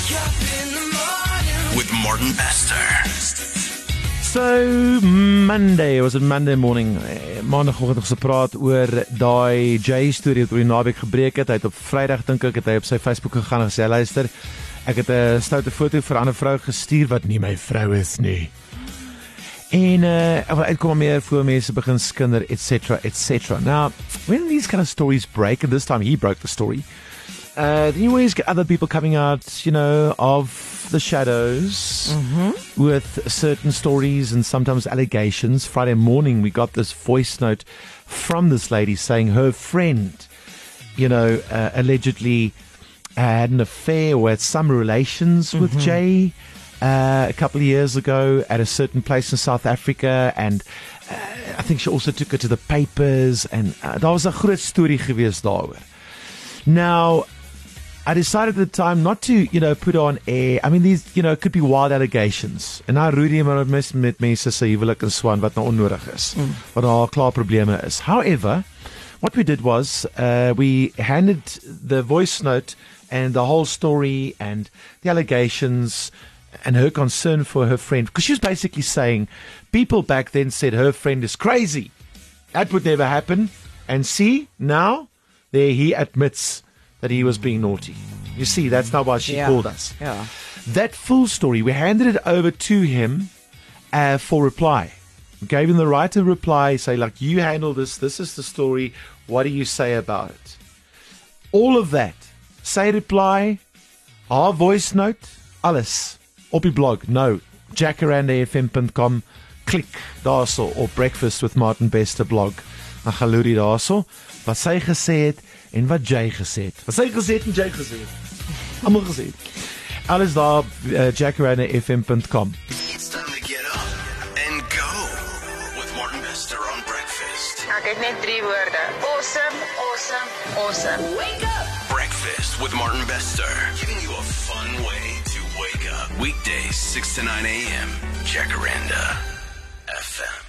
With Martin Bester. So, Monday, was it Monday morning? Maandagoggend het ons gepraat oor daai Jay-storie wat oor die naweek gebreek het. Hy het op Vrydag, dink ek, het hy op sy Facebook gegaan en gesê, luister, ek het 'n stoute foto vir 'n ander vrou gestuur wat nie my vrou is nie. En uitkom meer voor mense begin skinder, etc, etc. Now, when these kind of stories break, and this time he broke the story, then you always get other people coming out, you know, of the shadows with certain stories and sometimes allegations. Friday morning, we got this voice note from this lady saying her friend, you know, allegedly had an affair or had some relations with Jay a couple of years ago at a certain place in South Africa, and I think she also took it to the papers, and daar was 'n groot storie gewees daaroor. Now, I decided at the time not to, you know, put on air. I mean, these, you know, could be wild allegations. En nou Rudy maar met mense se huwelik en swaan wat nou onnodig is. Wat daar klaar probleme is. However, what we did was we handed the voice note and the whole story and the allegations and her concern for her friend, because she was basically saying people back then said her friend is crazy. That would never happen. And see, now there he admits that he was being naughty. You see, that's not why she called us. Yeah. That full story, we handed it over to him for reply. We gave him the right to reply, say, like, you handle this is the story, what do you say about it? All of that, say reply, our voice note, alles, op die blog, no, jacarandafm.com, klik daarso, op Breakfast with Martin Bester blog, dan gaan loer die daarso, wat sy gesê het, en wat Jay gesê het. Wat sy gesê het en Jay gesê het. Allemaal gesê het. Alles daar, jacarandafm.com. It's time to get up and go with Martin Bester on Breakfast. Ek het net 3 woorde. Awesome, awesome, awesome. Wake up! Breakfast with Martin Bester. Giving you a fun way to wake up. Weekdays, 6 to 9 a.m. Jacaranda FM.